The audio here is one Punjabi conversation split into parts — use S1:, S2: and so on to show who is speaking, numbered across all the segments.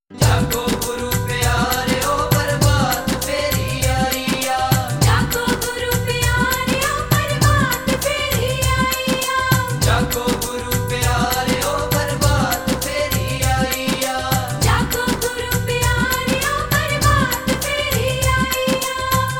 S1: ਜਾਗੋ ਗੁਰੂ ਪਿਆਰਿਓ ਪ੍ਰਭਾਤ ਫੇਰੀ ਆਈ ਆ।
S2: ਜਾਗੋ ਗੁਰੂ ਪਿਆਰਿਓ ਪ੍ਰਭਾਤ ਫੇਰੀ ਆਈ ਆ।
S1: ਜਾਗੋ ਗੁਰੂ ਪਿਆਰਿਓ ਪ੍ਰਭਾਤ ਫੇਰੀ ਆਈ ਆ।
S2: ਜਾਗੋ ਗੁਰੂ ਪਿਆਰਿਓ ਪ੍ਰਭਾਤ ਫੇਰੀ ਆਈ ਆ।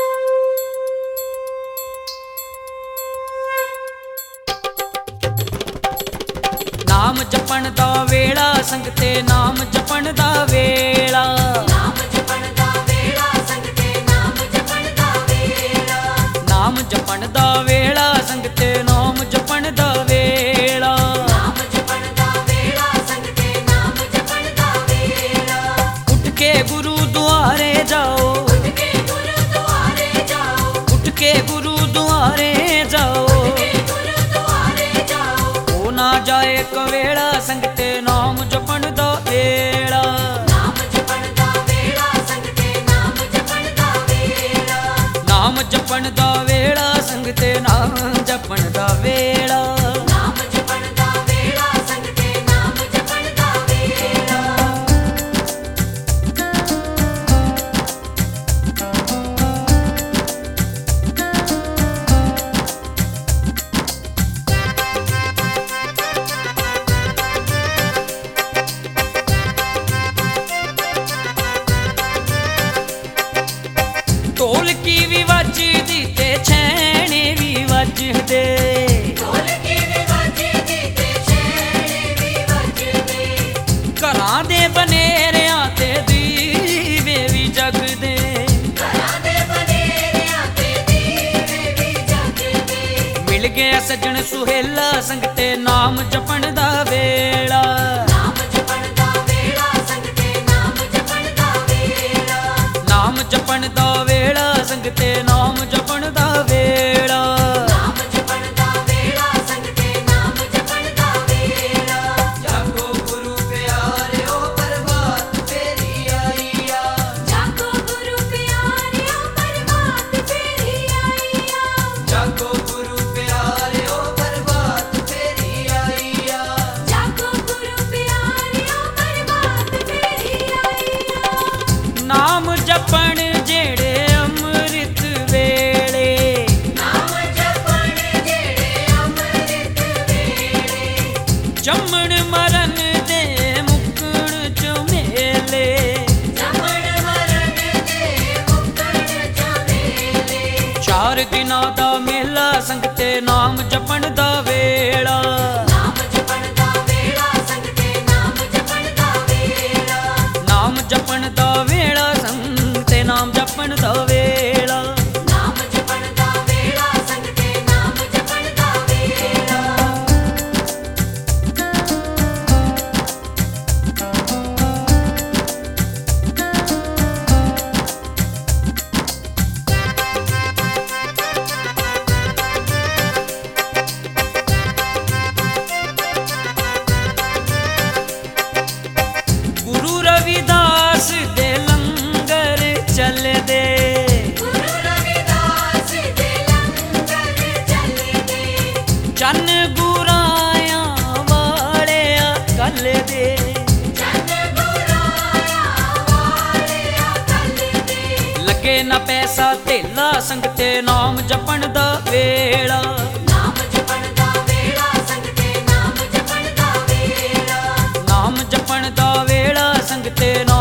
S3: ਨਾਮ ਜਪਣ ਦਾ ਵੇਲਾ ਸੰਗਤੇ ਨਾਮ ਜਪਣ ਦਾ ਵੇਲਾ।
S2: ਨਾਮ ਜਪਣ ਦਾ ਵੇਲਾ ਸੰਗਤੇ ਨਾਮ ਜਪਣ ਦਾ ਵੇਲਾ।
S3: ਨਾਮ ਜਪਣ ਦਾ ਵੇਲਾ ਸੰਗਤੇ ਨਾਮ ਜਪਣ ਦਾ ਵੇਲਾ।
S2: ਨਾਮ ਜਪਣ ਦਾ ਵੇਲਾ ਸੰਗਤੇ ਨਾਮ ਜਪਣ ਦਾ ਵੇਲਾ।
S3: ਉੱਠ ਕੇ ਗੁਰੂ ਦੁਆਰੇ ਜਾਓ।
S2: ਉੱਠ ਕੇ ਗੁਰੂ ਦੁਆਰੇ ਜਾਓ।
S3: ਉੱਠ ਕੇ ਗੁਰੂ ਦੁਆਰੇ ਜਾਓ।
S2: ਉੱਠ ਕੇ ਗੁਰੂ ਦੁਆਰੇ ਜਾਓ।
S3: ਹੋ ਨਾ ਜਾਏ ਕਵੇਲਾ ਸੰਗਤੇ ਨਾਮ ਜਪਣ ਦਾ ਵੇਲਾ।
S2: ਨਾਮ ਜਪਣ ਦਾ ਵੇਲਾ ਸੰਗਤੇ ਨਾਮ ਜਪਣ ਦਾ ਵੇਲਾ।
S3: ਨਾਮ ਜਪਣ ਦਾ ਵੇਲਾ ਸੰਗਤੇ ਨਾਮ ਜਪਣ ਦਾ ਵੇਲਾ।
S2: ਨਾਮ ਜਪਣ ਦਾ ਵੇਲਾ ਸੰਗਤੇ ਨਾਮ ਜਪਣ ਦਾ ਵੇਲਾ।
S3: ਢੋਲਕੀ ਵੀ ਵੱਜਦੀ ਤੇ ਛੈਣੇ ਵੀ ਵੱਜਦੇ।
S2: ਢੋਲਕੀ ਵੀ ਵੱਜਦੀ ਤੇ ਛੈਣੇ ਵੀ ਵੱਜਦੇ।
S3: ਘਰਾਂ ਦੇ ਬਨੇਰਿਆਂ ਤੇ ਦੀਵੇ ਵੀ ਜਗਦੇ।
S2: ਘਰਾਂ ਦੇ ਬਨੇਰਿਆਂ ਤੇ ਦੀਵੇ ਵੀ ਜਗਦੇ।
S3: ਮਿਲ ਗਿਆ ਸੱਜਣ ਸੁਹੇਲਾ ਸੰਗਤੇ ਨਾਮ ਜਪਣ ਦਾ ਵੇਲਾ।
S2: ਨਾਮ ਜਪਣ ਦਾ ਵੇਲਾ ਸੰਗਤੇ ਨਾਮ ਜਪਣ ਦਾ ਵੇਲਾ।
S3: ਨਾਮ ਜਪਣ ਦਾ ਵੇਲਾ ਸੰਗਤੇ ਨਾਮ ਜਪਣ ਦਾ ਵੇਲਾ।
S2: ਨਾਮ ਜਪਣ ਦਾ ਵੇਲਾ ਸੰਗਤੇ ਨਾਮ ਜਪਣ ਦਾ ਵੇਲਾ।
S1: ਜਾਗੋ ਗੁਰੂ ਪਿਆਰਿਓ ਪ੍ਰਭਾਤ ਫੇਰੀ ਆਈ ਆ।
S2: ਜਾਗੋ ਗੁਰੂ ਪਿਆਰਿਓ ਪ੍ਰਭਾਤ ਫੇਰੀ ਆਈ ਆ।
S1: ਜਾਗੋ ਗੁਰੂ ਪਿਆਰਿਓ ਪ੍ਰਭਾਤ ਫੇਰੀ ਆਈ ਆ।
S2: ਜਾਗੋ ਗੁਰੂ ਪਿਆਰਿਓ ਪ੍ਰਭਾਤ ਫੇਰੀ ਆਈ ਆ।
S3: ਨਾਮ ਜਪਣ ਜਿਹੜੇ ਅੰਮ੍ਰਿਤ ਵੇਲੇ।
S2: ਨਾਮ ਜਪਣ ਜਿਹੜੇ ਅੰਮ੍ਰਿਤ ਵੇਲੇ।
S3: ਜੰਮਣ ਮਰਨ ਦੇ ਮੁਕਣ ਝਮੇਲੇ।
S2: ਜੰਮਣ ਮਰਨ ਦੇ ਮੁਕਣ ਝਮੇਲੇ।
S3: ਚਾਰ ਦਿਨਾਂ ਦਾ ਮੇਲਾ ਸੰਗਤੇ ਨਾਮ ਜਪਣ ਦਾ ਵੇਲਾ।
S2: ਨਾਮ ਜਪਣ ਦਾ ਵੇਲਾ ਸੰਗਤੇ ਨਾਮ ਜਪਣ ਦਾ ਵੇਲਾ।
S3: ਨਾਮ ਜਪਣ ਦਾ ਵੇਲਾ ਸੰਗਤੇ ਨਾਮ ਜਪਣ ਦਾ ਵੇਲਾ।
S2: ਨਾਮ ਜਪਣ ਦਾ ਵੇਲਾ ਸੰਗਤੇ ਨਾਮ ਜਪਣ ਦਾ ਵੇਲਾ।
S3: ਗੁਰੂ ਰਵਿਦਾਸ ਦੇ ਲੰਗਰ ਚੱਲਦੇ।
S2: ਗੁਰੂ ਰਵਿਦਾਸ ਦੇ ਲੰਗਰ ਚੱਲਦੇ।
S3: ਚੰਨ ਗੁਰਾਇਆਂ ਵਾਲਿਆ ਕੱਲ ਦੇ।
S2: ਚੰਨ ਗੁਰਾਇਆ ਵਾਲਿਆ ਕੱਲ ਦੇ।
S3: ਲੱਗੇ ਨਾ ਪੈਸਾ ਧੇਲਾ ਸੰਗਤੇ ਨਾਮ ਜਪਣ ਦਾ ਵੇਲਾ।
S2: ਨਾਮ ਜਪਣ ਦਾ ਵੇਲਾ ਸੰਗਤੇ ਨਾਮ ਜਪਣ ਦਾ ਵੇਲਾ।
S3: ਨਾਮ ਜਪਣ ਦਾ ਵੇਲਾ ਸੰਗਤੇ